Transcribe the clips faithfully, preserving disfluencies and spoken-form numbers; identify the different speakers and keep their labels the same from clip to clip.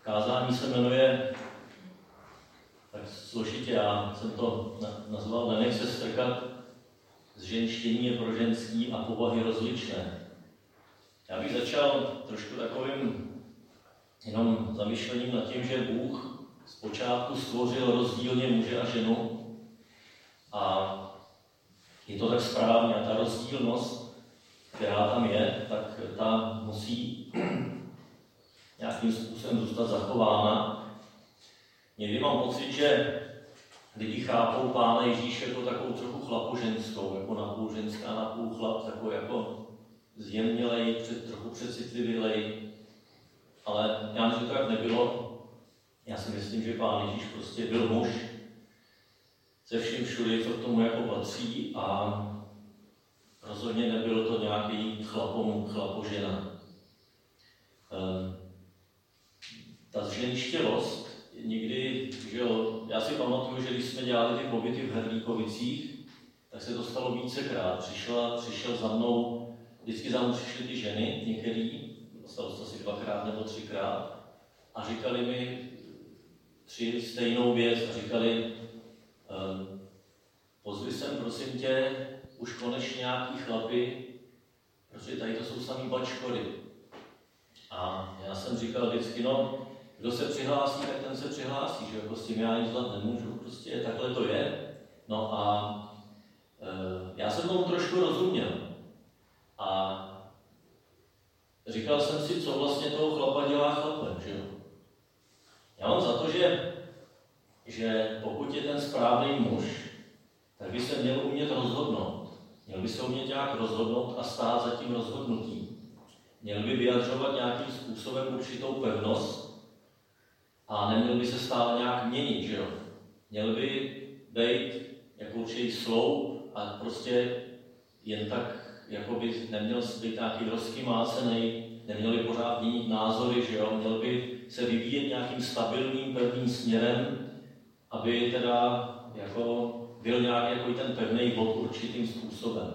Speaker 1: Kázání se jmenuje tak složitě, já jsem to nazval Nenech se strkat, zženštění je pro ženský a povahy rozličné. Já bych začal trošku takovým jenom zamyšlením nad tím, že Bůh zpočátku stvořil rozdílně muže a ženu a je to tak správně a ta rozdílnost, která tam je, tak ta musí nějakým způsobem zůstat zachována. Někdy mám pocit, že lidi chápou Pána Ježíše jako takovou trochu chlapoženskou, jako napůl ženská, napůl chlap, takovou jako zjemnělej, před, trochu přecitlivělej. Ale já myslím, že to tak nebylo. Já si myslím, že Pán Ježíš prostě byl muž se vším všude, co k tomu jako patří a rozhodně nebylo to nějaký chlapom, chlapožena. Um, ta zženštělost někdy, že jo, já si pamatuju, že když jsme dělali ty pobyty v Hrdíkovicích, tak se to stalo vícekrát. Přišla, přišel za mnou, vždycky za mnou přišly ty ženy, některý, stalo se asi dvakrát nebo třikrát, a říkali mi tři stejnou věc a říkali, um, pozvi sem, prosím tě, už konečně nějaký chlapy, protože tady to jsou samý bačkory. A já jsem říkal vždycky, no, kdo se přihlásí, tak ten se přihlásí, že jako s tím já nic dělat nemůžu, prostě takhle to je. No a e, já jsem tomu trošku rozuměl. A říkal jsem si, co vlastně toho chlapa dělá chlapem, že jo. Já mám za to, že, že pokud je ten správný muž, tak by se měl umět rozhodnout. Měl by se umět nějak rozhodnout a stát za tím rozhodnutím. Měl by vyjadřovat nějakým způsobem určitou pevnost a neměl by se stále nějak měnit, že jo. Měl by být jako určitý sloup a prostě jen tak, jako by neměl být nějaký rozkymácený, neměl by pořád měnit názory, že jo. Měl by se vyvíjet nějakým stabilním, pevným směrem, aby teda jako byl nějaký jako ten pevný bod určitým způsobem.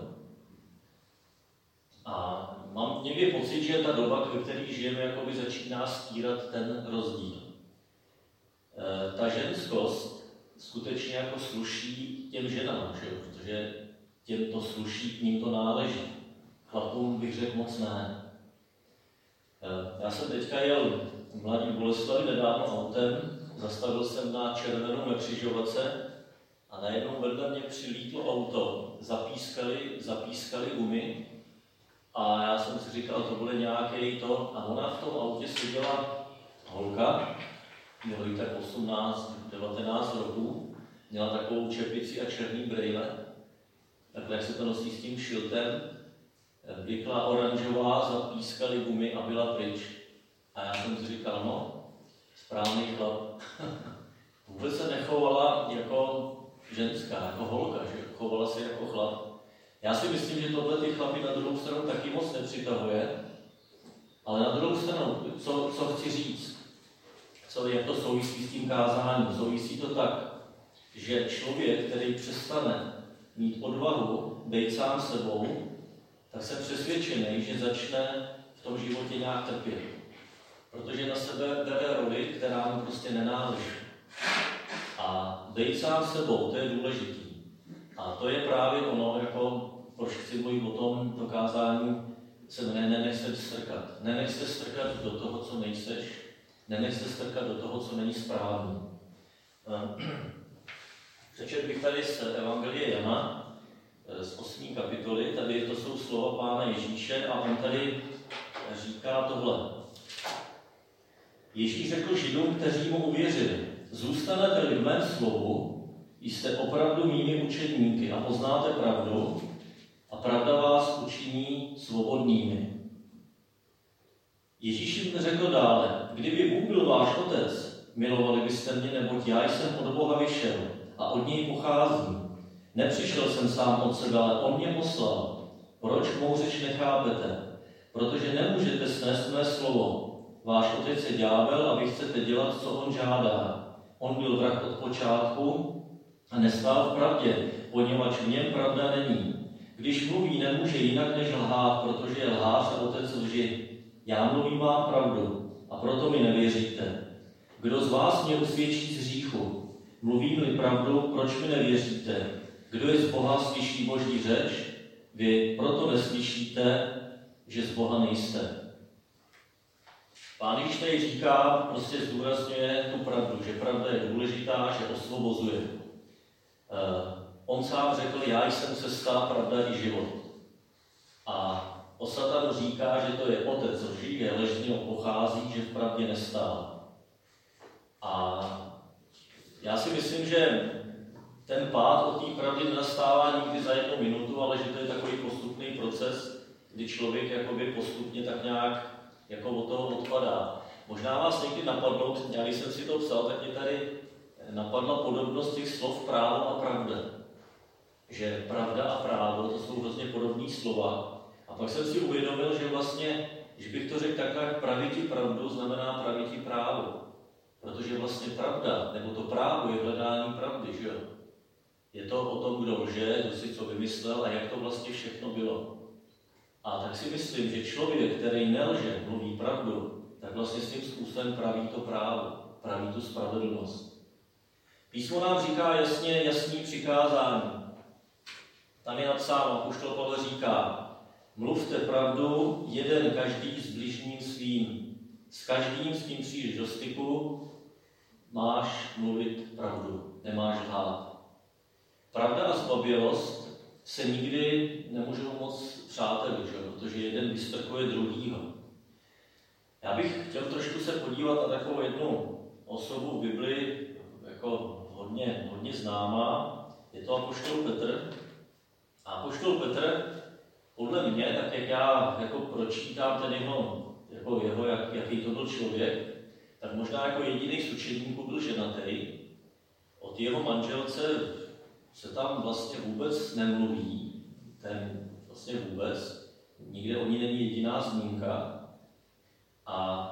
Speaker 1: A mám někdy pocit, že ta doba, ve které žijeme, jakoby začíná stírat ten rozdíl. E, ta ženskost skutečně jako sluší těm ženám, že? Protože těm to sluší, k ním to náleží. Chlapům bych řekl moc ne. E, já jsem teďka jel v Mladý Boleslavi nedávno autem, zastavil jsem na červenou na křižovatce a najednou vedle mě přilítlo auto, zapískali, zapískali gumy. A já jsem si říkal, to bude nějaký to, a ona v tom autě seděla holka, mělo jí tak osmnáct devatenáct roků, měla takovou čepici a černý brejle, takhle jak se to nosí s tím šiltem, vykla oranžová, zapískali gumy a byla pryč. A já jsem si říkal, no, správný chlap. Vůbec se nechovala jako ženská, jako holka, že chovala se jako chlap. Já si myslím, že tohle ty chlapy na druhou stranu taky moc nepřitahuje, ale na druhou stranu, co, co chci říct, co, jak to souvisí s tím kázáním, souvisí to tak, že člověk, který přestane mít odvahu být sám sebou, tak jsem přesvědčený, že začne v tom životě nějak trpět. Protože na sebe bere roli, která mu prostě nenáleží. A být sám sebou, to je důležitý. A to je právě ono, jako proč chci mluvit o tom dokázání, se ne, nenech se strkat. Nenech se strkat do toho, co nejseš, nenech se strkat do toho, co není správný. Přečet bych tady z Evangelie Jana, z osmé kapitoly, tady to jsou slova Pána Ježíše a on tady říká tohle. Ježíš řekl Židům, kteří mu uvěřili, zůstanete-li v mém slovu, jste opravdu mými učedníky a poznáte pravdu a pravda vás učiní svobodnými. Ježíš jim řekl dále, kdyby Bůh byl váš otec, milovali byste mě, neboť já jsem od Boha vyšel a od něj pocházím. Nepřišel jsem sám od sebe, ale on mě poslal. Proč mou řeč nechápete? Protože nemůžete snést mé slovo. Váš otec je ďábel a vy chcete dělat, co on žádá. On byl vrah od počátku a nestál v pravdě, poněvadž v něm pravda není. Když mluví, nemůže jinak než lhát, protože je lhář a otec lži. Já mluvím vám pravdu a proto mi nevěříte. Kdo z vás mě usvědčí z hříchu? Mluvím-li pravdu, proč mi nevěříte? Kdo je z Boha, slyší Boží řeč? Vy proto neslyšíte, že z Boha nejste. Pán Ježíš tady říká, prostě zdůrazňuje tu pravdu, že pravda je důležitá, že osvobozuje. On sám řekl, já jsem cesta, pravda i život. A o Satanu říká, že to je otec lži, je lež z něho pochází, že v pravdě nestál. A já si myslím, že ten pád od té pravdy nenastává nikdy za jednu minutu, ale že to je takový postupný proces, kdy člověk jakoby postupně tak nějak jako od toho odpadá. Možná vás někdy napadlo, já když jsem si to psal, tak mě tady napadla podobnost těch slov právo a pravda. Že pravda a právo, to jsou vlastně podobné slova. A pak jsem si uvědomil, že vlastně, když bych to řekl takhle, praviti pravdu znamená praviti právo. Protože vlastně pravda, nebo to právo je hledání pravdy, že jo? Je to o tom, kdo lže, kdo si co vymyslel a jak to vlastně všechno bylo. A tak si myslím, že člověk, který nelže, mluví pravdu, tak vlastně s tím způsobem praví to právo, praví tu spravedlnost. Písmo nám říká jasně, jasný přikázání. Tam je napsáno, apoštol Pavel říká, mluvte pravdu, jeden každý s bližním svým. S každým, s kým přijdeš do styku, máš mluvit pravdu, nemáš lhát. Pravda a zbabělost se nikdy nemůžou moc přátelit, že? Protože jeden vystrkuje druhýho. Já bych chtěl trošku se podívat na takovou jednu osobu v Biblii, jako hodně, hodně známá. Je to apoštol Petr. A apoštol Petr, podle mě, tak jak já jako pročítám ten jeho, jako jeho jak, jaký to byl člověk, tak možná jako jediný z učedníků byl ženatý. Od jeho manželce se tam vlastně vůbec nemluví, ten vlastně vůbec, nikde o ní není jediná zmínka. A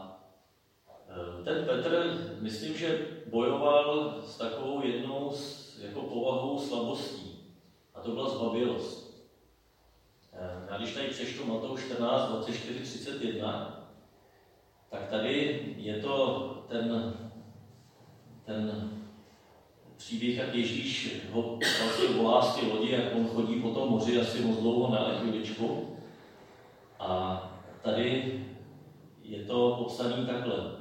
Speaker 1: ten Petr, myslím, že bojoval s takovou jednou jako povahou slabostí. A to byla zbabělost. Já když tady přečtu Matouš čtrnáct, dvacet čtyři, třicet jedna, tak tady je to ten, ten příběh, jak Ježíš ho vlastně volá z té lodi, jak on chodí po tom moři asi moc dlouho na chviličku. A tady je to popsané takhle.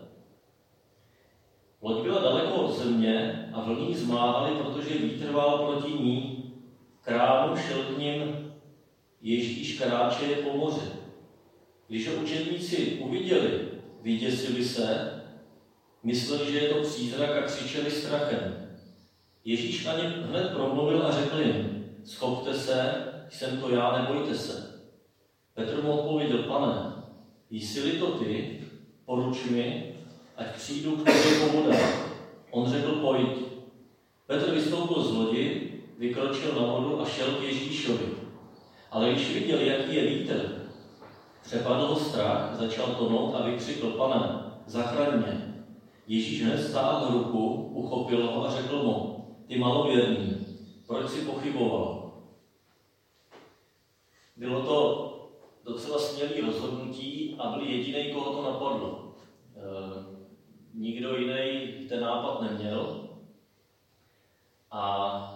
Speaker 1: Loď byla daleko od země a vlny zmáhaly, protože vítr vál proti ní. K ránu šel k nim Ježíš kráče po moři. Když ho učedníci uviděli, vyděsili se, mysleli, že je to přízrak a křičeli strachem. Ježíš na ně hned promluvil a řekl jim, schopte se, jsem to já, nebojte se. Petr mu odpověděl, pane, jsi-li to ty, poruč mi, ať přijdu k tobě po vodách. On řekl, pojď. Petr vystoupil z lodi, vykročil na vodu a šel k Ježíšovi. Ale když viděl, jaký je vítr, přepadl ho strach, začal tonout a vykřikl, pane, zachraň mě. Ježíš hned stáhl ruku, uchopil ho a řekl mu, ty malověrný, proč jsi pochyboval? Bylo to docela smělý rozhodnutí a byl jediný, koho to napadlo. E, nikdo jiný ten nápad neměl. A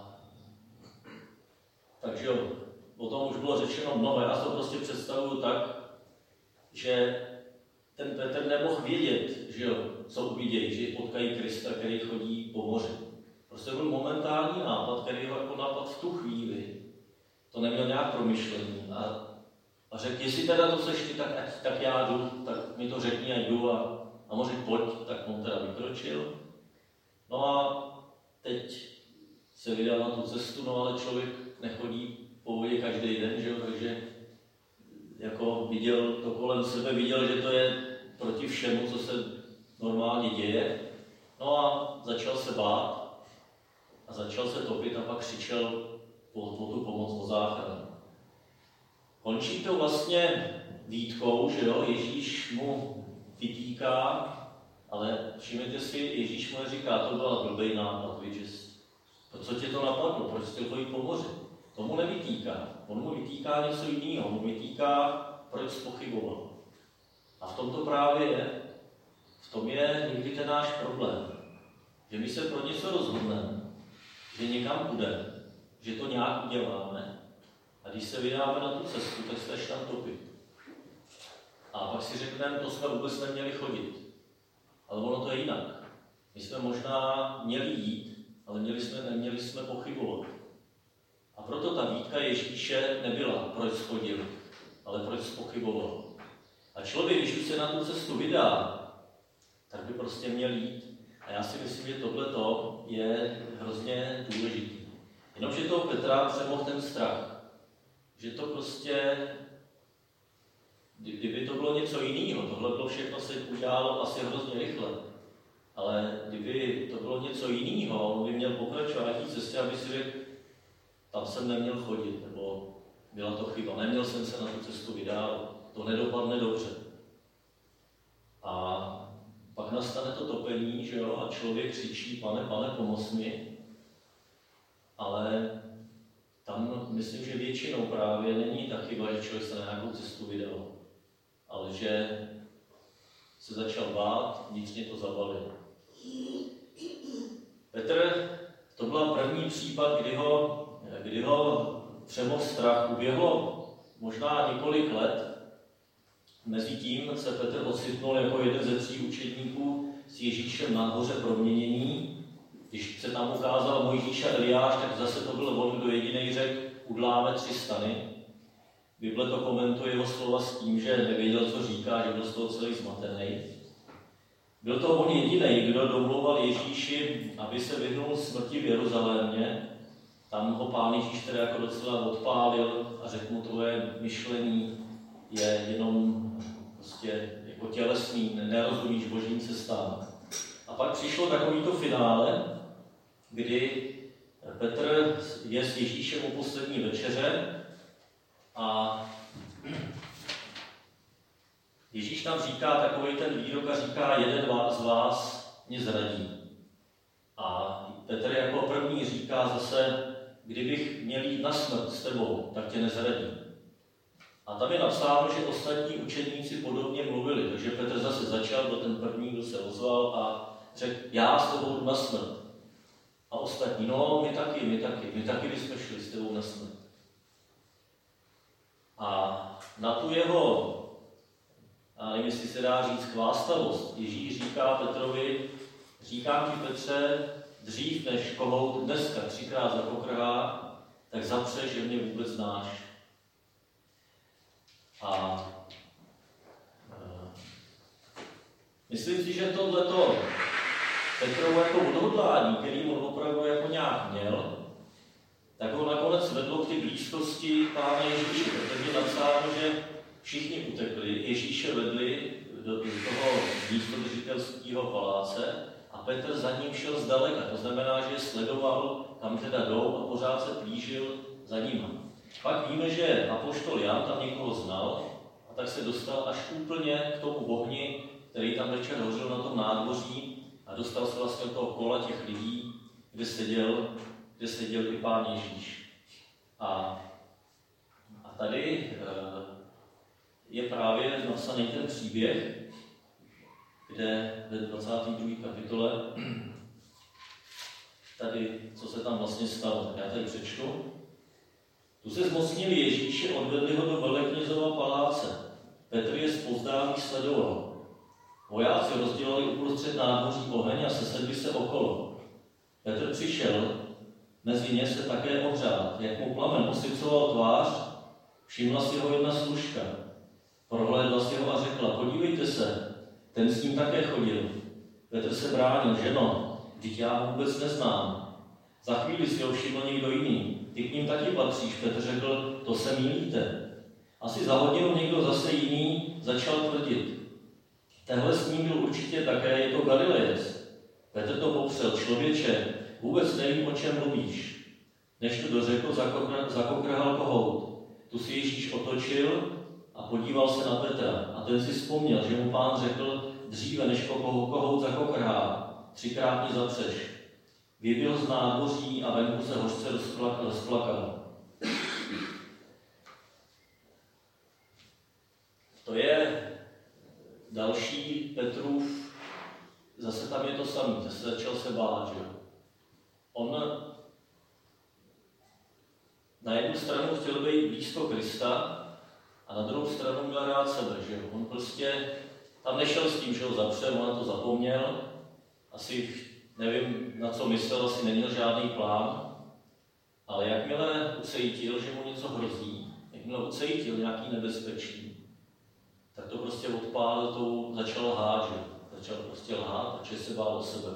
Speaker 1: takže o tom už bylo řečeno mnoho. Já to prostě představuju tak, že ten Petr nemohl vědět, že jo, co uvidějí, že potkají Krista, který chodí po moři. Prostě byl momentální nápad, který ho jako nápad v tu chvíli. To neměl nějak promyšlení. A, a řekl, jestli teda to seš ty, tak, ať, tak já jdu, tak mi to řekni a jdu a, a moři pojď, tak on teda vykročil. No a teď se vydal na tu cestu, no ale člověk nechodí po vodě každý den, že jo, takže jako viděl to kolem sebe, viděl, že to je proti všemu, co se normálně děje. No a začal se bát a začal se topit a pak křičel po, po tu pomoc, o záchranu. Končí to vlastně výtkou, že jo, Ježíš mu vytýká, ale všimněte si, Ježíš mu říká, to byl blbej nápad, víš, co tě to napadlo, proč jsi chodit po moři? Tomu nevytýká. On mu vytýká něco jiného. On mu vytýká, proč spochyboval. A v tom to právě je. V tom je někdy ten náš problém. Že my se pro něco rozhodneme, že někam půjdeme, že to nějak uděláme a když se vydáme na tu cestu, tak se tam topit. A pak si řekneme, to jsme vůbec neměli chodit. Ale ono to je jinak. My jsme možná měli jít, ale měli jsme, neměli jsme pochybovat. A proto ta výtka Ježíše nebyla, proč schodil, ale proč pochyboval. A člověk, když už se na tu cestu vydá, tak by prostě měl jít. A já si myslím, že tohleto je hrozně důležitý. Jenomže toho Petra přemohl ten strach. Že to prostě, kdyby to bylo něco jiného, tohle bylo všechno se udělalo asi hrozně rychle. Ale kdyby to bylo něco jiného, on by měl pokračovat na té cestě, aby si řekl, tam jsem neměl chodit, nebo byla to chyba, neměl jsem se na tu cestu vydávat, to nedopadne dobře. A pak nastane to topení, že jo, a člověk křičí, pane, pane, pomoz mi. Ale tam myslím, že většinou právě není ta chyba, že člověk se na nějakou cestu vydal, ale že se začal bát, vnitřně to zabalil. Petr, to byl první případ, kdy ho, kdy ho přemohl strach. Uběhlo možná několik let. Mezitím se Petr ocitnul jako jeden ze tří učedníků s Ježíšem na hoře proměnění. Když se tam ukázal Mojžíš a Eliáš, tak zase to byl on, kdo jedinej řekl, udláme tři stany. Bible to komentuje jeho slova s tím, že nevěděl, co říká, že byl z toho celý zmatený. Byl to on jedinej, kdo domlouval Ježíši, aby se vyhnul smrti v Jeruzalémě. Tam ho Pán Ježíš teda jako docela odpálil a řekl mu, tvoje myšlení je jenom prostě jako tělesný, nerozumíš božím cestám. A pak přišlo takovýto finále, kdy Petr je s Ježíšem u poslední večeře a Ježíš tam říká takový ten výrok a říká, jeden z vás mě zradí. A Petr jako první říká zase, kdybych měl jít na smrt s tebou, tak tě nezradí. A tam je napsáno, že ostatní učedníci podobně mluvili, takže Petr zase začal, byl ten první, kdo se ozval a řekl, já s tebou jdu na smrt. A ostatní, no, my taky, my taky, my taky bychom šli s tebou na smrt. A na tu jeho, a nevím, jestli se dá říct, chvástavost, Ježíš říká Petrovi, říkám ti, Petře, dřív než kohout dneska třikrát zapokrhá, tak zapřeš, že mě vůbec znáš. A e, myslím si, že tohleto Petrovo jako odhodlání, který on opravdu jako nějak měl, tak ho nakonec vedlo k té blízkosti Pána Ježíše. Protože je napsáno, že všichni utekli, Ježíše vedli do, do toho místodržitelského paláce a Petr za ním šel zdaleka. To znamená, že je sledoval, kam teda jdou a pořád se plížil za nima. Pak víme, že apoštol Jan tam někoho znal a tak se dostal až úplně k tomu ohni, který tam večer hořel na tom nádvoří a dostal se vlastně do toho kola těch lidí, kde seděl, kde seděl i Pán Ježíš. A, a tady e, je právě napsaný ten příběh, kde ve dvacáté druhé kapitole tady, co se tam vlastně stalo. Já tady přečtu. Tu se zmocnili Ježíše, odvedli ho do Veleknězova paláce. Petr je zpozdálí sledoval. Vojáci rozdělali uprostřed nádvoří oheň a sesedli se okolo. Petr přišel, mezi ně se také ohřát. Jak mu plamen osycoval tvář, všimla si ho jedna služka. Prohlédla si ho a řekla, podívejte se, ten s ním také chodil. Petr se bránil, ženo, vždyť já ho vůbec neznám. Za chvíli si ho všiml někdo jiný. Ty k ním taky patříš, Petr řekl, to se mýlíte. Asi za hodinu někdo zase jiný začal tvrdit. Tenhle s ním byl určitě také, je to Galilejec. Petr to popřel, člověče, vůbec nevím, o čem mluvíš. Než to dořekl, zakokrhal kohout. Tu si Ježíš otočil a podíval se na Petra. A ten si vzpomněl, že mu Pán řekl, dříve než kohout zakokrhá, třikrát mě zapřeš. Vyběhl z nádvoří a venku se hořce rozplakal. To je další Petrův zase tam je to samé, zase začal se bát, že on na jednu stranu chtěl být blízko Krista a na druhou stranu měl rád sebe, že on prostě tam nešel s tím, že ho zapřel, on na to zapomněl, asi nevím, na co myslel, asi neměl žádný plán, ale jakmile ucítil, že mu něco hrozí, jakmile ucítil nějaký nebezpečí, tak to prostě odpálil, to začal lhát, že? Začal prostě lhát, protože se bál o sebe.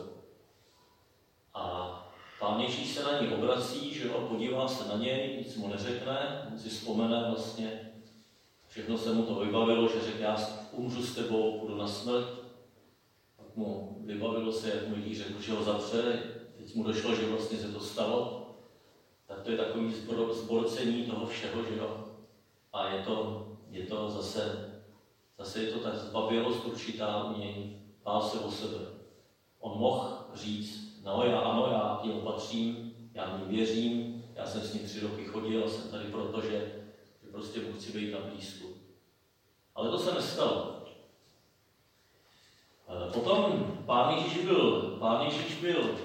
Speaker 1: A Pán Ježíš se na ní obrací, že jo, podívá se na něj, nic mu neřekne, on si vzpomene vlastně, všechno se mu to vybavilo, že řekl, já umřu s tebou, půjdu na smrt. Pak mu vybavilo se, jak mu Ježíš řekl, že ho zapře, teď mu došlo, že vlastně se to stalo. Tak to je takový zbor, zborcení toho všeho, že jo. A je to, je to zase, zase je to ta zbabělost určitá u něj, bál se o sebe. On mohl říct, no já, ano, já ti opatřím, já mu věřím, já jsem s ním tři roky chodil a jsem tady proto, že, že prostě mu chci být na blízku. Ale to se nestalo. Potom Pán Ježíš byl, Pán Ježíš byl uh,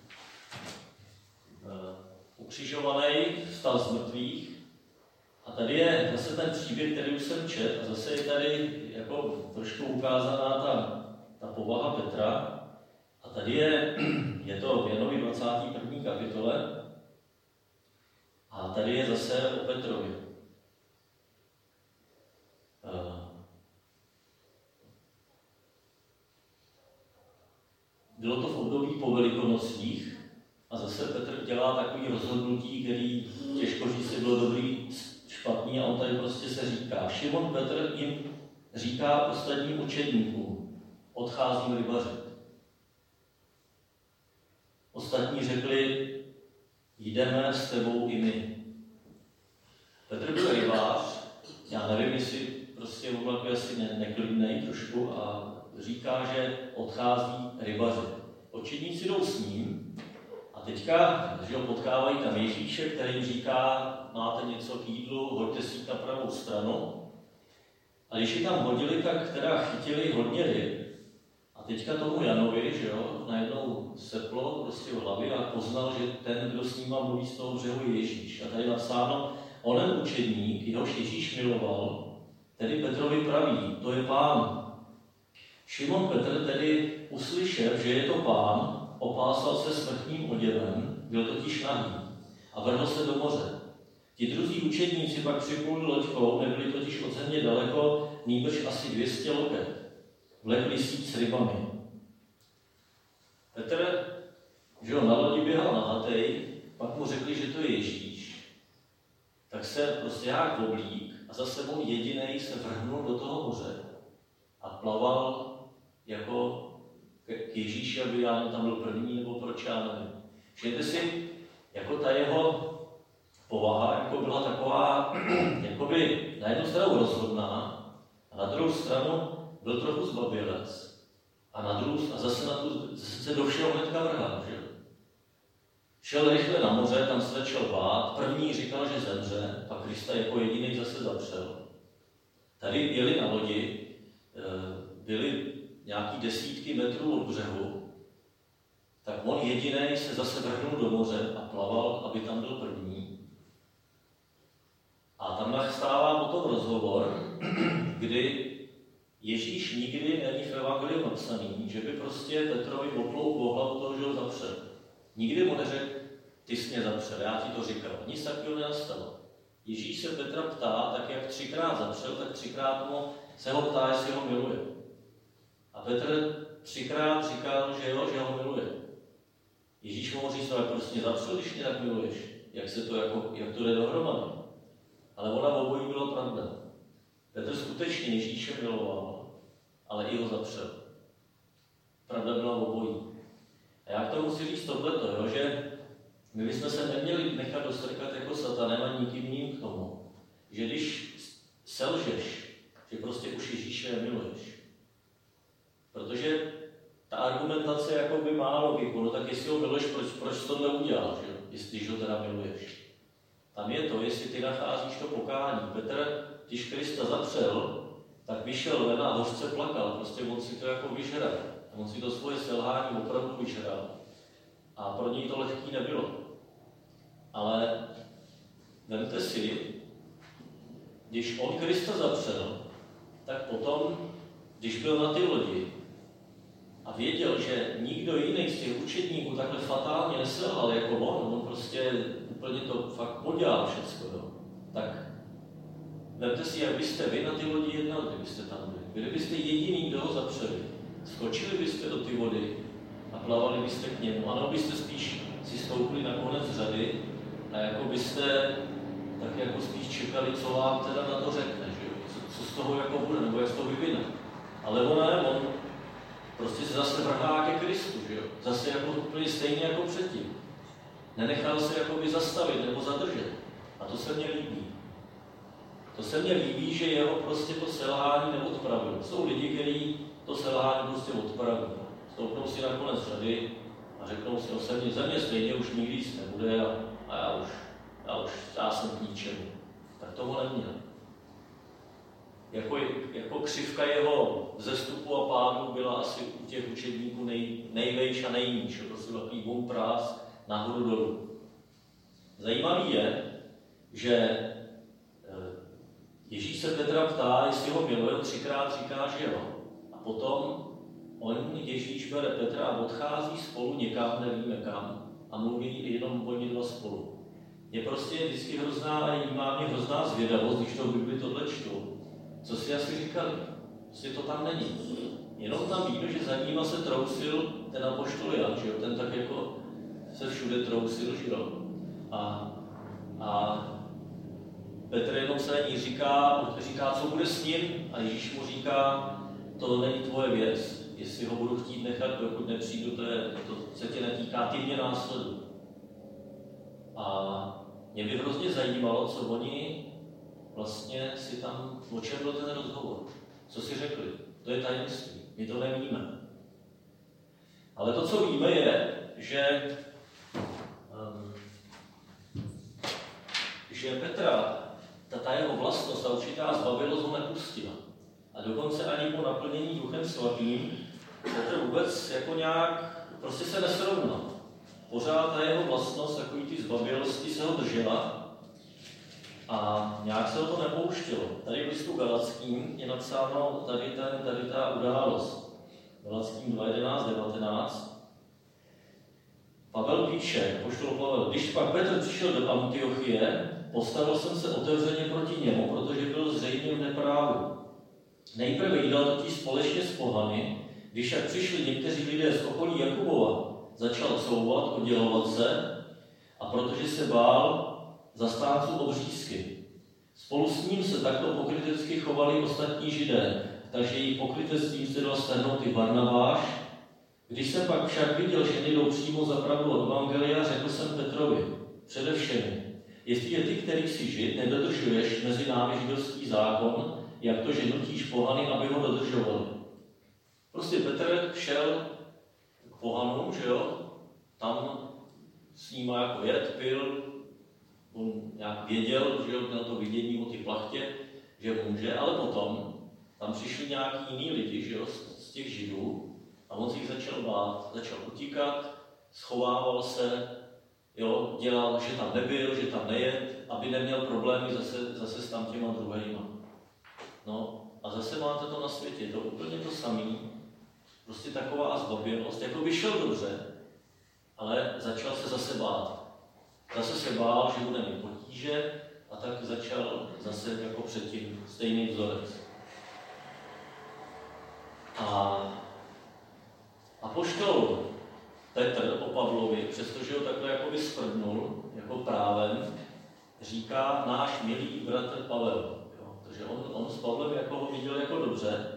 Speaker 1: ukřižovaný, vstal z mrtvých. A tady je zase ten příběh, který už jsem četl, a zase je tady jako trošku ukázaná ta, ta povaha Petra. A tady je, je to v Janově dvacáté první kapitole. A tady je zase o Petrovi. Bylo to v období po Velikonocích a zase Petr dělá takový rozhodnutí, který těžko říct, jestli bylo dobrý, špatný, a on tady prostě se říká. Šimon Petr jim říká ostatním učedníkům, odcházím rybařit. Ostatní řekli, jdeme s tebou i my. Petr byl rybář, já nevím, jestli prostě on byl asi ne, neklidnej trošku a říká, že odchází rybařit. Učedníci jdou s ním a teďka, že ho potkávají tam Ježíše, který jim říká, máte něco k jídlu, hoďte si na pravou stranu. A když ji tam hodili, tak teda chytili hodně ryb. A teďka tomu Janovi, že jo, najednou seplo prostě v hlavě a poznal, že ten, kdo s ním mluví z toho břehu, je Ježíš. A tady napsáno, onen učedník, jehož Ježíš miloval, tedy Petrovi praví, to je Pán. Šimon Petr tedy uslyšel, že je to Pán, opásal se smrtním oděvem, byl totiž nahý a vrhl se do moře. Ti druzí učedníci pak připluli loďkou, nebyli totiž od země daleko, nýbrž asi dvě stě loket. Vlekli síť s rybami. Petr, že ho na lodi běhal nahatej, pak mu řekli, že to je Ježíš. Tak se prostě jak oblík a za sebou jedinej se vrhnul do toho moře a plaval jako k Ježíši, aby já tam byl první, nebo proč já nevím. Všimněte si, jako ta jeho povaha jako byla taková, jakoby na jednu stranu rozhodná a na druhou stranu byl trochu zbabělec a na druhou a zase, na tu, zase se do všeho hnedka vrhal, že? Šel rychle na moře, tam se začal bát, první říkal, že zemře, pak Krista jako jediný zase zapřel. Tady jeli na lodi, byly nějaký desítky metrů od břehu, tak on jediný se zase vrhnul do moře a plaval, aby tam byl první. A tam nastává potom rozhovor, kdy Ježíš nikdy není v evangeliu napsaný, že by prostě Petrovi oplouk po hlavu toho, že ho zapřel. Nikdy mu neřekl, ty jsi mě zapřel, já ti to říkal. Nic takového nenastalo. Ježíš se Petra ptá, tak jak třikrát zapřel, tak třikrát mu se ho ptá, jestli ho miluje. A Petr třikrát říkal, že jo, že ho miluje. Ježíš mu říct, ale prostě zapřel, když mě tak miluješ. Jak se to, jako, jak to jde dohromady. Ale ona obojí byla pravda. Petr skutečně Ježíše miloval, ale i ho zapřel. Pravda byla obojí. A já k tomu musím říct tohleto, jo, že my bychom se neměli nechat dostrkat jako satanem a nikým jiným k tomu, že když selžeš, že prostě už Ježíše miluješ. Protože ta argumentace jako by má logiku, no tak jestli ho miluješ, proč, proč to neuděláš, jestli ho teda miluješ. Tam je to, jestli ty nacházíš to pokání. Petr, když Krista zapřel, tak vyšel ven a hořce plakal, prostě on si to jako vyžral. On si to svoje selhání opravdu vyžral. A pro něj to lehký nebylo. Ale vemte si, když on Krista zapřel, tak potom, když byl na ty lodi a věděl, že nikdo jiný z těch učedníků takhle fatálně neselhal jako on, on prostě úplně to fakt podělal všecko, jo. Tak vemte si, jak byste vy na ty lodi jednali, kdybyste tam byli. Byli byste jediný, kdo ho zapřeli. Skočili byste do ty vody a plavali byste k němu. Ano, byste spíš si stoupili na konec řady a jako byste tak jako spíš čekali, co vám teda na to řekne, že jo? Co, co z toho jako bude, nebo jak z toho vyvine. Ale on ne, on prostě se zase vrhá ke Kristu, že jo? Zase jako úplně stejně jako předtím. Nenechal se jakoby zastavit nebo zadržet. A to se mně líbí. To se mně líbí, že jeho prostě to selhání neodpravil. Jsou lidi, kteří to selhání prostě odpraví. Stoupnou si na konec řady a řeknou si, o mě, ze mě stejně už nikdy nic nebude a, a já už, já už já jsem k ničemu. Tak toho neměl. Jako, jako křivka jeho vzestupu a pádu byla asi u těch učedníků nej, nejvejš a nejníž. Prostě takový bouprásk nahoru dolů. Zajímavý je, že Ježíš se Petra ptá, jestli ho miluje, třikrát říká, že jo. A potom on, Ježíš, bere Petra a odchází spolu někam, nevíme kam, a mluví jenom oni dva spolu. Je prostě vždycky hrozná, má mě hrozná zvědavost, když to v Bibli tohle čtu. Co si asi říkali? Prostě to tam není. Jenom tam víme, že za ním se trousil ten apoštol Jan, že jo? Ten tak jako se všude trousil, že jo. A, a Petr jenom se ní říká, říká, co bude s ním, a Ježíš mu říká, to není tvoje věc, jestli ho budu chtít nechat, dokud nepřijdu, to, je, to se tě netýká, ty mě následuj. A mě by hrozně zajímalo, co oni vlastně si tam, o čem byl ten rozhovor, co si řekli. To je tajemství, my to nevíme. Ale to, co víme, je, že, um, že Petra, ta, ta jeho vlastnost, ta určitá zbavilost ho nepustila. A dokonce ani po naplnění Duchem Svatým Petr vůbec jako nějak prostě se nesrovnal. Pořád ta jeho vlastnost, takový ty zbavilosti se ho držela a nějak se ho to nepouštělo. Tady v listu Galackým je napsáno tady, ten, tady ta událost. Galackým dva jedenáct devatenáct. Pavel píše, apoštol Pavel, když pak Petr přišel do Antiochie, postavil jsem se otevřeně proti němu, protože byl zřejmě v neprávu. Nejprve jídal totiž společně s pohany, když jak přišli někteří lidé z okolí Jakubova, začal couvat, oddělovat se, a protože se bál zastánců obřízky. Spolu s ním se takto pokrytecky chovali ostatní Židé, takže jejich pokrytectvím se dal strhnout i Barnabáš. Když jsem pak však viděl, že nejdou přímo za pravdu od evangelia, řekl jsem Petrovi, především, jestliže ty, který jsi Žid, nedodržuješ mezi námi židovský zákon, jak to, že nutíš pohany, aby ho dodržovali. Prostě Petr šel k pohanům, že jo, tam s nima jako jet, pil, on nějak věděl, že jo, měl to vidění o ty plachtě, že může, ale potom tam přišli nějaký jiný lidi, že jo, z, z těch Židů, a on si jich začal bát, začal utíkat, schovával se, jo, dělal, že tam nebyl, že tam nejet, aby neměl problémy zase, zase s tam těma druhýma. No a zase máte to na světě, to úplně to samý, prostě taková zbabělost, jako by šel dobře, ale začal se zase bát. Zase se bál, že bude mít potíže, a tak začal zase jako předtím stejný vzorec. A apoštol Petr o Pavlovi, přestože ho takhle jako vysprdnul, jako právem, říká náš milý bratr Pavel. Jo? Takže on, on s Pavlem jako ho viděl jako dobře.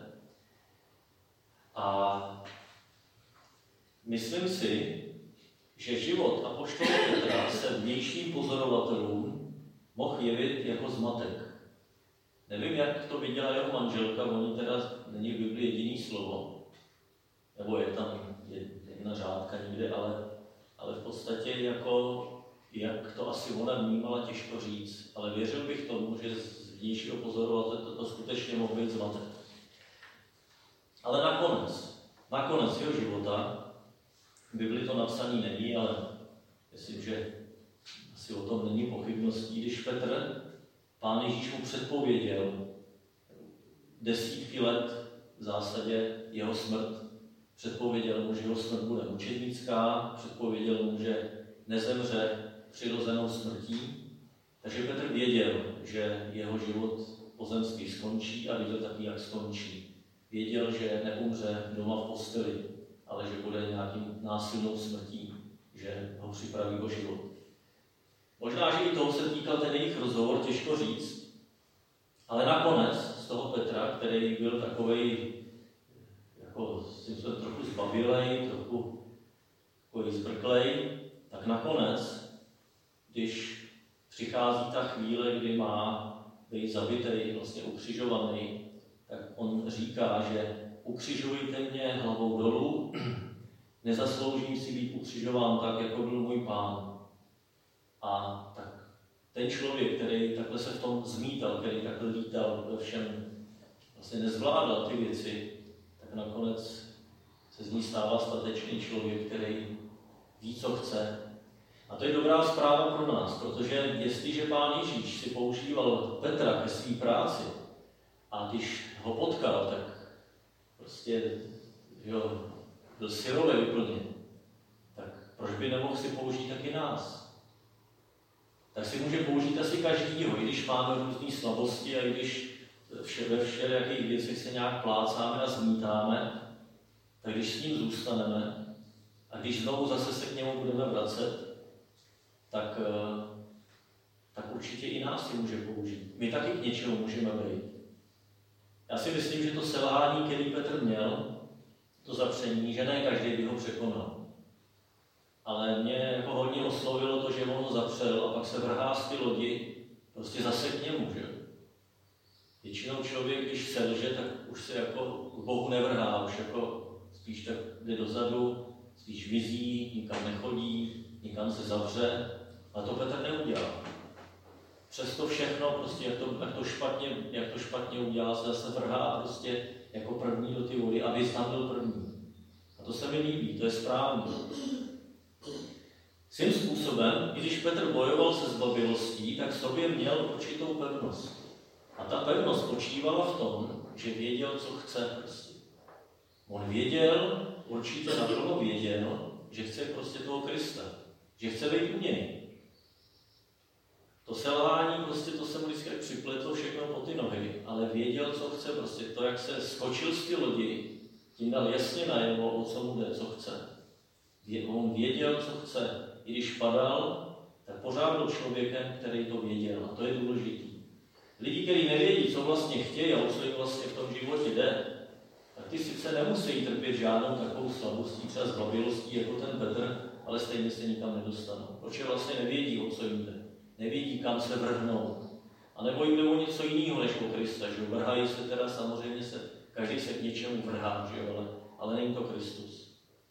Speaker 1: A myslím si, že život apoštola Petra se vnějším pozorovatelům mohl jevit jako zmatek. Nevím, jak to viděla jeho manželka, oni teda není v Bibli jediný slovo, nebo je tam jedna řádka někde, ale, ale v podstatě jako, jak to asi ona vnímala, těžko říct, ale věřil bych tomu, že z vnějšího pozorovatele to, to skutečně mohl být zmatek. Ale nakonec, nakonec jeho života, v Bibli to napsaný není, ale myslím, že asi o tom není pochybností, když Petr, Pán Ježíš mu předpověděl desítky let v zásadě jeho smrt. Předpověděl mu, že jeho smrt bude mučednická, předpověděl mu, že nezemře přirozenou smrtí. Takže Petr věděl, že jeho život pozemský skončí a viděl taky, jak skončí. Věděl, že neumře doma v posteli, ale že bude nějakým násilnou smrtí, že ho připraví o život. Možná, že i toho se týkal ten jejich rozhovor, těžko říct, ale nakonec z toho Petra, který byl takovej, jako si myslím, trochu zbavilej, trochu takový zbrklej, tak nakonec, když přichází ta chvíle, kdy má být zabitej, vlastně ukřižovaný, tak on říká, že ukřižujte mě hlavou dolů, nezasloužím si být ukřižován tak, jako byl můj Pán. A tak ten člověk, který takhle se v tom zmítal, který takhle lítal ve všem, vlastně nezvládal ty věci, tak nakonec se z ní stává statečný člověk, který ví, co chce. A to je dobrá zpráva pro nás, protože jestliže Pán Ježíš si používal Petra ke své práci a když ho potkal, tak prostě jo, byl syrový úplně, tak proč by nemohl si použít taky nás? Tak si může použít asi každýho, i když máme různé slabosti a i když vše, ve všelijakých věcech se nějak plácáme a zmítáme, tak když s ním zůstaneme a když znovu zase se k němu budeme vracet, tak, tak určitě i nás si může použít. My taky k něčemu můžeme být. Já si myslím, že to selhání, který Petr měl, to zapření, že ne každý by ho překonal. Ale mě jako hodně oslovilo to, že on ho zapřel a pak se vrhá z ty lodi prostě zase k němu, že? Většinou člověk, když selže, tak už se jako k Bohu nevrhá, už jako spíš tak jde dozadu, spíš vizí, nikam nechodí, nikam se zavře, ale to Petr neudělal. Přesto všechno, prostě jak to, jak to, špatně, jak to špatně udělal, se zase vrhá prostě jako první do ty vody, aby tam byl první. A to se mi líbí, to je správně. Svým způsobem, i když Petr bojoval se zbabilostí, tak sobě měl určitou pevnost. A ta pevnost spočívala v tom, že věděl, co chce prostě. On věděl, určitě naplno věděl, že chce prostě toho Krista, že chce být u něj. To selhání, prostě to se mu vždycky připletlo všechno po ty nohy, ale věděl, co chce, prostě to, jak se skočil z ty lodi, tím dal jasně najevo, o co mu jde, co chce. On věděl, co chce. I když padal, tak pořád byl člověkem, který to věděl. A to je důležitý. Lidi, kteří nevědí, co vlastně chtějí a o co jim vlastně v tom životě jde, tak ty sice nemusí trpět žádnou takovou slabostí, třeba zbabilostí jako ten Petr, ale stejně se nikam nedostanou. Protože vlastně nevědí, o co jim jde. Nevědí, kam se vrhnout. A nebo jim jde o něco jiného než o Krista. Že? Vrhají se teda samozřejmě, se, každý se k něčemu vrhá, že? Ale, ale není to Kristus.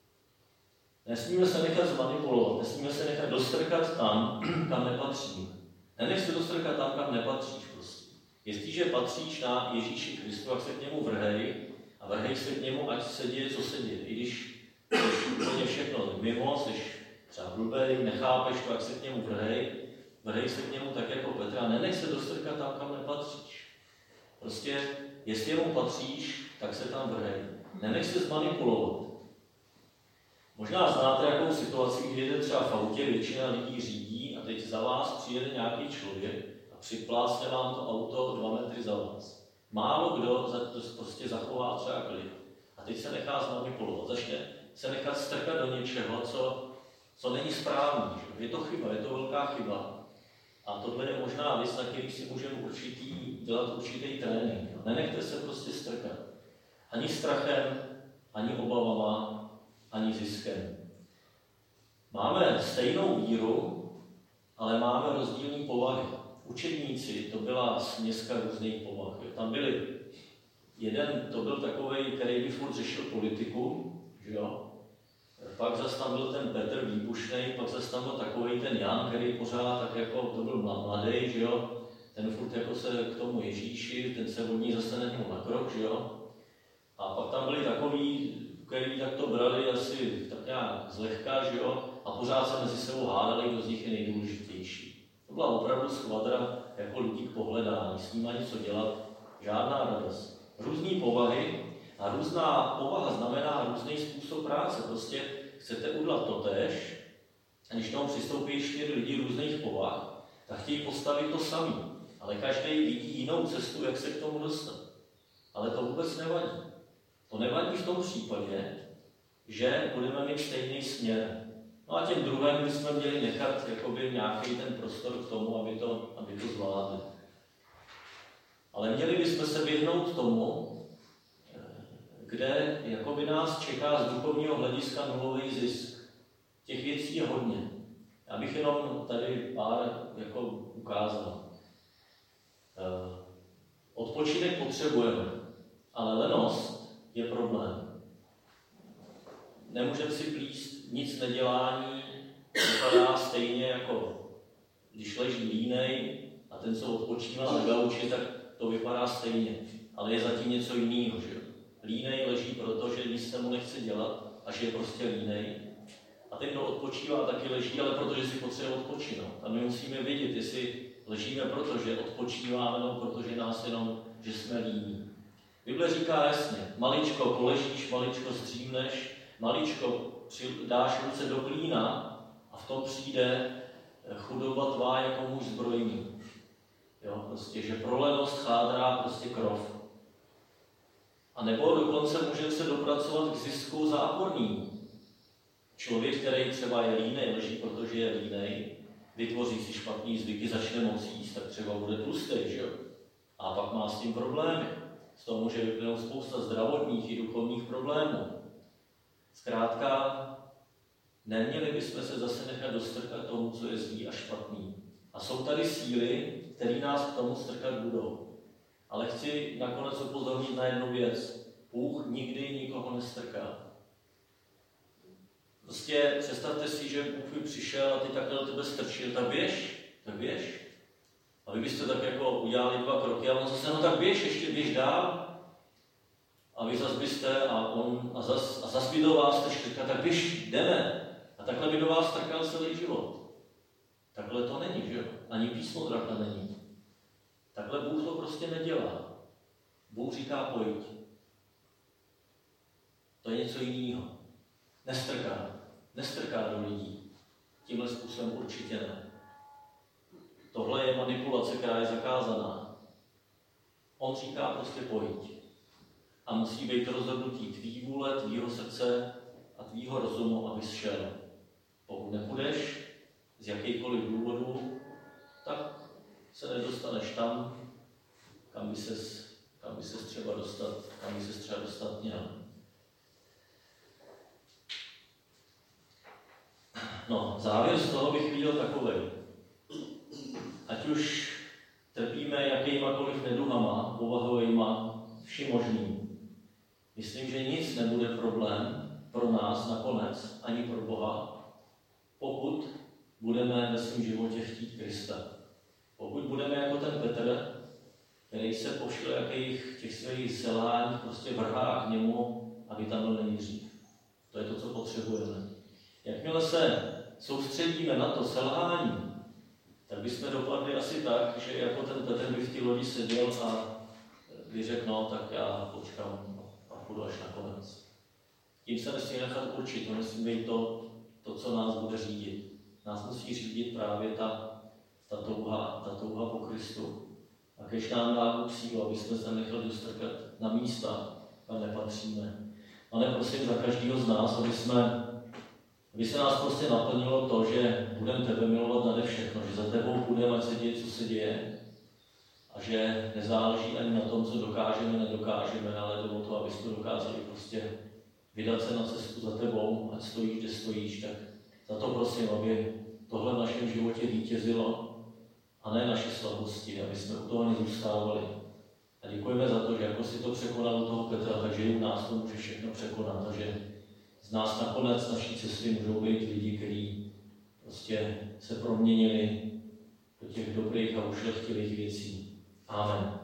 Speaker 1: Nesmíme se nechat zmanipulovat, nesmíme se nechat dostrkat tam, kam nepatříme. Nenech se dostrkat tam, kam nepatříš prostě. Jestliže patříš na Ježíši Kristu, tak se k němu vrhej a vrhej se k němu, ať se děje, co se děje. I když jsi úplně všechno mimo, jsi třeba blbej, nechápeš to, jak se k němu vrhej, vrhej se k němu tak jako Petra, nenech se dostrkat tam, kam nepatříš. Prostě, jestli mu patříš, tak se tam vrhej. Nenech se zmanipulovat. Možná znáte jakou situaci, kdy jde třeba v autě, většina lidí řídí a teď za vás přijede nějaký člověk a připlácne vám to auto dva metry za vás. Málo kdo za, prostě zachová třeba klid. A teď se nechá zmanipulovat, začne se nechat strkat do něčeho, co, co není správný. Že? Je to chyba, je to velká chyba. A tohle je možná věc, na který si můžeme určitý, dělat určitý trénink. Nenechte se prostě strkat. Ani strachem, ani obavama, ani ziskem. Máme stejnou víru, ale máme rozdílné povahy. Učedníci, to byla směska různých povah. Tam byli, jeden to byl takovej, který by furt řešil politiku, že jo? Pak zase tam byl ten Petr výbušnej, pak zase tam byl takovej ten Jan, který pořád tak jako, to byl mladý, že jo? Ten furt jako se k tomu Ježíši, ten se od ní zase neměl na krok, že jo? A pak tam byli takový, cukroví, tak to brali asi tak nějak zlehka, že jo, a pořád se mezi sebou hádali, kdo z nich je nejdůležitější. To byla opravdu skvadra jako lidí k pohledání, s nima něco dělat, žádná radost. Různý povahy a různá povaha znamená různý způsob práce. Prostě chcete udělat totéž, a když tomu přistoupí čtyři lidi různých povah, tak chtějí postavit to samý. Ale každý vidí jinou cestu, jak se k tomu dostat. Ale to vůbec nevadí. To nevadí v tom případě, že budeme mít stejný směr. No a těm druhým bychom měli nechat jakoby nějaký ten prostor k tomu, aby to, aby to zvládli. Ale měli bychom se vyhnout tomu, kde jakoby nás čeká z duchovního hlediska nulový zisk. Těch věcí je hodně. Já bych jenom tady pár jako ukázal. Odpočinek potřebujeme, ale lenost je problém. Nemůžeme si plíst, nic nedělání vypadá stejně jako když leží línej a ten, co odpočívá na gauči, tak to vypadá stejně. Ale je zatím něco jiného, že jo? Línej leží proto, že nic se mu nechce dělat a že je prostě línej. A ten, kdo odpočívá, taky leží, ale protože si potřebuje odpočinout. A my musíme vědět, jestli ležíme proto, že odpočíváme, nebo protože nás jenom, že jsme líní. Bible říká jasně, maličko poležíš, maličko střímneš, maličko dáš ruce do klína a v tom přijde chudoba tvá jako muž zbrojný. Jo, prostě, že pro lenost chádrá prostě krov. A nebo dokonce můžeme se dopracovat k zisku záporný. Člověk, který třeba je línej, leží, protože je línej, vytvoří si špatný zvyky, začne moc jíst, tak třeba bude tlustý, že jo? A pak má s tím problémy. Z toho může vyplynout spousta zdravotních i duchovních problémů. Zkrátka, neměli bychom se zase nechat dostrkat tomu, co je zlý a špatný. A jsou tady síly, které nás k tomu strkat budou. Ale chci nakonec upozornit na jednu věc. Bůh nikdy nikoho nestrká. Prostě představte si, že Bůh by přišel a ty takhle do tebe strčil, tak běž, tak běž. A vy byste tak jako udělali dva kroky a on zase, no tak běž, ještě běž dál. A vy zase byste a on a zas, a zas by do vás strčil, tak běž, jdeme. A takhle by do vás strkal celý život. Takhle to není, že jo? Ani písmo takhle není. Takhle Bůh to prostě nedělá. Bůh říká pojď. To je něco jiného. Nestrká. Nestrká do lidí. Tímhle způsobem určitě ne. Tohle je manipulace, která je zakázaná. On říká prostě pojď. A musí být rozhodnutí tvý vůle, tvýho srdce a tvýho rozumu, abys šel. Pokud nepůjdeš z jakýkoliv důvodu, tak se nedostaneš tam, kam by ses, kam by ses třeba dostat, kam by ses třeba dostat měl. No, závěr z toho bych viděl takovej. Ať už trpíme jakýmakoliv neduhama, povahovejma, vším možným. Myslím, že nic nebude problém pro nás nakonec, ani pro Boha, pokud budeme ve svém životě chtít Krista. Pokud budeme jako ten Petr, který se po všelijakých těch svých selháních prostě vrhá k němu, aby tam byl nejdřív. To je to, co potřebujeme. Jakmile se soustředíme na to selhání, tak bychom dopadli asi tak, že jako ten Petr by v té lodi seděl a by řekl, no, tak já počkám a půjdu až nakonec. Tím se nesmí nechat určit, to nesmí být to, to, co nás bude řídit. Nás musí řídit právě ta, ta, touha, ta touha po Kristu. A když nám dá Bůh sílu, aby jsme se nechali dostrkat na místa, kam nepatříme. Pane, prosím za každého z nás, aby jsme Aby se nás prostě naplnilo to, že budeme tebe milovat nade všechno, že za tebou půjdeme, ať se děje, co se děje, a že nezáleží ani na tom, co dokážeme, nedokážeme, ale jde o to, aby jsme dokázali prostě vydat se na cestu za tebou, ať stojíš, kde stojíš, tak za to prosím, aby tohle v našem životě vítězilo a ne naše slabosti, aby jsme u toho nezůstávali. A děkujeme za to, že jako si to překonal u toho Petra, takže i u nás to může všechno překonat, takže z nás nakonec naší cesty můžou být lidi, kteří prostě se proměnili do těch dobrých a ušlechtilých věcí. Amen.